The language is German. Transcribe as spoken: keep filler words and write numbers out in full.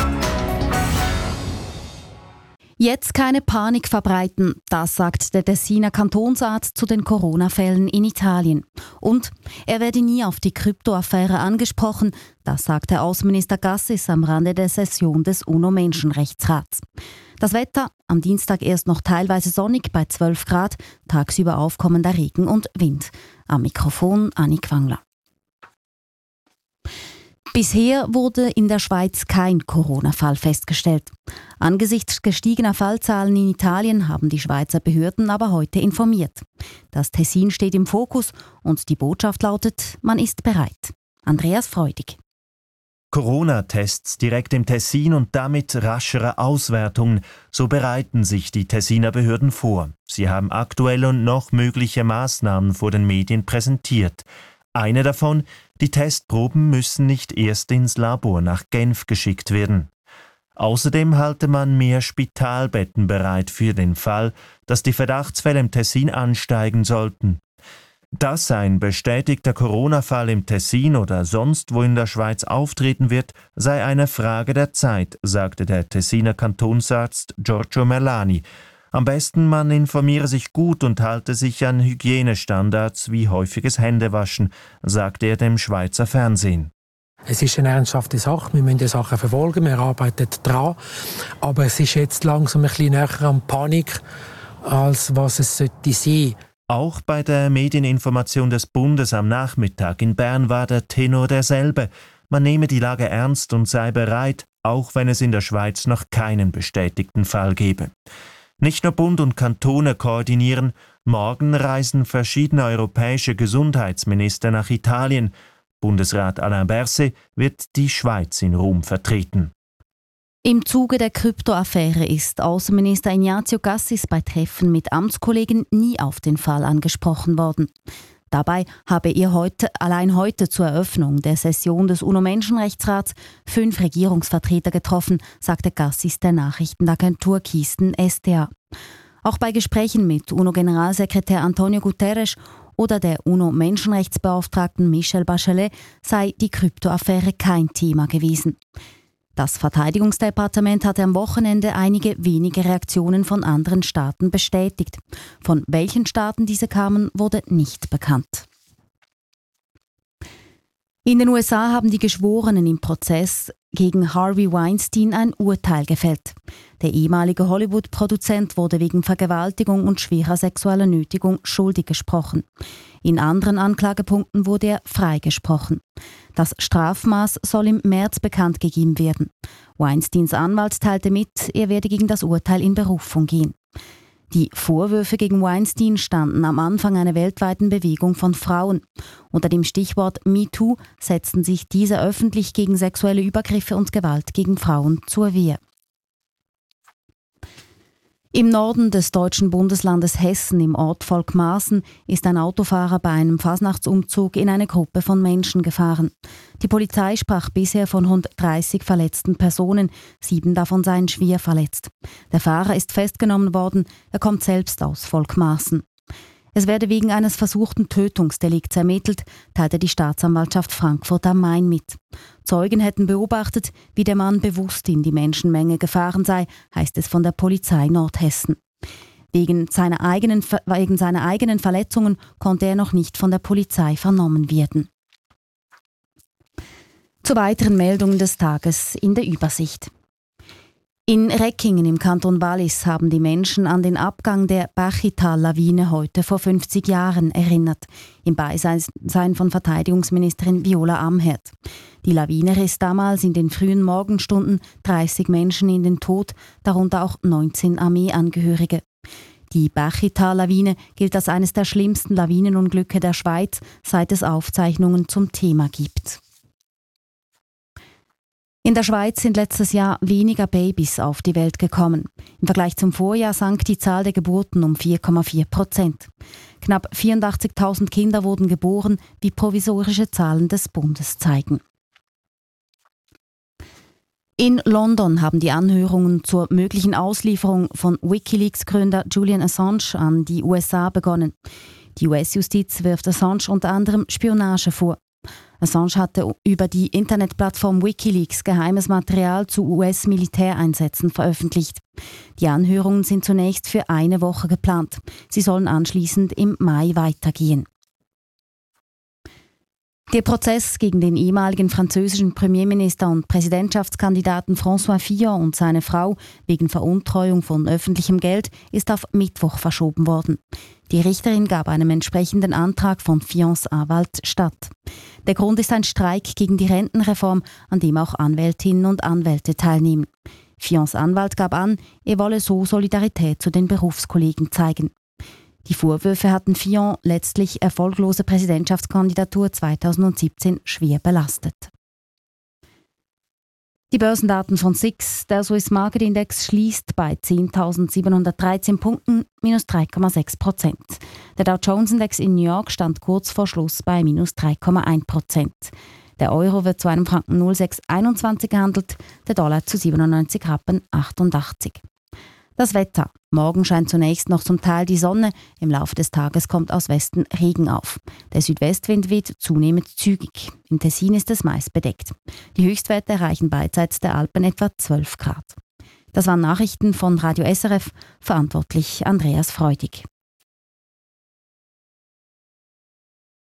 Jetzt keine Panik verbreiten, das sagt der Tessiner Kantonsarzt zu den Corona-Fällen in Italien. Und er werde nie auf die Kryptoaffäre angesprochen, das sagt der Außenminister Gassis am Rande der Session des UNO-Menschenrechtsrats. Das Wetter am Dienstag erst noch teilweise sonnig bei zwölf Grad, tagsüber aufkommender Regen und Wind. Am Mikrofon Anni Quangler. Bisher wurde in der Schweiz kein Corona-Fall festgestellt. Angesichts gestiegener Fallzahlen in Italien haben die Schweizer Behörden aber heute informiert. Das Tessin steht im Fokus und die Botschaft lautet, man ist bereit. Andreas Freudig. Corona-Tests direkt im Tessin und damit raschere Auswertungen, so bereiten sich die Tessiner Behörden vor. Sie haben aktuelle und noch mögliche Maßnahmen vor den Medien präsentiert. Eine davon, die Testproben müssen nicht erst ins Labor nach Genf geschickt werden. Außerdem halte man mehr Spitalbetten bereit für den Fall, dass die Verdachtsfälle im Tessin ansteigen sollten. Dass ein bestätigter Corona-Fall im Tessin oder sonst wo in der Schweiz auftreten wird, sei eine Frage der Zeit, sagte der Tessiner Kantonsarzt Giorgio Merlani. Am besten man informiere sich gut und halte sich an Hygienestandards wie häufiges Händewaschen, sagte er dem Schweizer Fernsehen. Es ist eine ernsthafte Sache, wir müssen die Sachen verfolgen, wir arbeiten daran. Aber es ist jetzt langsam ein bisschen näher an Panik, als was es sollte sein. Auch bei der Medieninformation des Bundes am Nachmittag in Bern war der Tenor derselbe. Man nehme die Lage ernst und sei bereit, auch wenn es in der Schweiz noch keinen bestätigten Fall gebe. Nicht nur Bund und Kantone koordinieren, morgen reisen verschiedene europäische Gesundheitsminister nach Italien. Bundesrat Alain Berset wird die Schweiz in Rom vertreten. Im Zuge der Kryptoaffäre ist Außenminister Ignazio Cassis bei Treffen mit Amtskollegen nie auf den Fall angesprochen worden. Dabei habe er heute, allein heute zur Eröffnung der Session des UNO-Menschenrechtsrats fünf Regierungsvertreter getroffen, sagte Cassis der Nachrichtenagentur Kisten S T A. Auch bei Gesprächen mit UNO-Generalsekretär Antonio Guterres oder der UNO-Menschenrechtsbeauftragten Michelle Bachelet sei die Kryptoaffäre kein Thema gewesen. Das Verteidigungsdepartement hatte am Wochenende einige wenige Reaktionen von anderen Staaten bestätigt. Von welchen Staaten diese kamen, wurde nicht bekannt. In den U S A haben die Geschworenen im Prozess gegen Harvey Weinstein ein Urteil gefällt. Der ehemalige Hollywood-Produzent wurde wegen Vergewaltigung und schwerer sexueller Nötigung schuldig gesprochen. In anderen Anklagepunkten wurde er freigesprochen. Das Strafmaß soll im März bekannt gegeben werden. Weinsteins Anwalt teilte mit, er werde gegen das Urteil in Berufung gehen. Die Vorwürfe gegen Weinstein standen am Anfang einer weltweiten Bewegung von Frauen. Unter dem Stichwort MeToo setzten sich diese öffentlich gegen sexuelle Übergriffe und Gewalt gegen Frauen zur Wehr. Im Norden des deutschen Bundeslandes Hessen, im Ort Volkmarsen, ist ein Autofahrer bei einem Fasnachtsumzug in eine Gruppe von Menschen gefahren. Die Polizei sprach bisher von rund dreißig verletzten Personen, sieben davon seien schwer verletzt. Der Fahrer ist festgenommen worden, er kommt selbst aus Volkmarsen. Es werde wegen eines versuchten Tötungsdelikts ermittelt, teilte die Staatsanwaltschaft Frankfurt am Main mit. Zeugen hätten beobachtet, wie der Mann bewusst in die Menschenmenge gefahren sei, heißt es von der Polizei Nordhessen. Wegen seiner eigenen, wegen seiner eigenen Verletzungen konnte er noch nicht von der Polizei vernommen werden. Zu weiteren Meldungen des Tages in der Übersicht. In Reckingen im Kanton Wallis haben die Menschen an den Abgang der Bachital-Lawine heute vor fünfzig Jahren erinnert, im Beisein von Verteidigungsministerin Viola Amherd. Die Lawine riss damals in den frühen Morgenstunden dreißig Menschen in den Tod, darunter auch neunzehn Armeeangehörige. Die Bachital-Lawine gilt als eines der schlimmsten Lawinenunglücke der Schweiz, seit es Aufzeichnungen zum Thema gibt. In der Schweiz sind letztes Jahr weniger Babys auf die Welt gekommen. Im Vergleich zum Vorjahr sank die Zahl der Geburten um vier Komma vier Prozent. Knapp vierundachtzigtausend Kinder wurden geboren, wie provisorische Zahlen des Bundes zeigen. In London haben die Anhörungen zur möglichen Auslieferung von WikiLeaks-Gründer Julian Assange an die U S A begonnen. Die U S-Justiz wirft Assange unter anderem Spionage vor. Assange hatte über die Internetplattform Wikileaks geheimes Material zu U S-Militäreinsätzen veröffentlicht. Die Anhörungen sind zunächst für eine Woche geplant. Sie sollen anschließend im Mai weitergehen. Der Prozess gegen den ehemaligen französischen Premierminister und Präsidentschaftskandidaten François Fillon und seine Frau wegen Veruntreuung von öffentlichem Geld ist auf Mittwoch verschoben worden. Die Richterin gab einem entsprechenden Antrag von Fillons Anwalt statt. Der Grund ist ein Streik gegen die Rentenreform, an dem auch Anwältinnen und Anwälte teilnehmen. Fillons Anwalt gab an, er wolle so Solidarität zu den Berufskollegen zeigen. Die Vorwürfe hatten Fillon letztlich erfolglose Präsidentschaftskandidatur zweitausendsiebzehn schwer belastet. Die Börsendaten von S I X, der Swiss Market Index, schließt bei zehntausendsiebenhundertdreizehn Punkten, minus drei Komma sechs Prozent. Der Dow Jones Index in New York stand kurz vor Schluss bei minus drei Komma eins Prozent. Der Euro wird zu einem Franken null Komma sechs einundzwanzig gehandelt, der Dollar zu siebenundneunzig Rappen achtundachtzig. Das Wetter. Morgen scheint zunächst noch zum Teil die Sonne. Im Laufe des Tages kommt aus Westen Regen auf. Der Südwestwind weht zunehmend zügig. Im Tessin ist es meist bedeckt. Die Höchstwerte erreichen beidseits der Alpen etwa zwölf Grad. Das waren Nachrichten von Radio S R F, verantwortlich Andreas Freudig.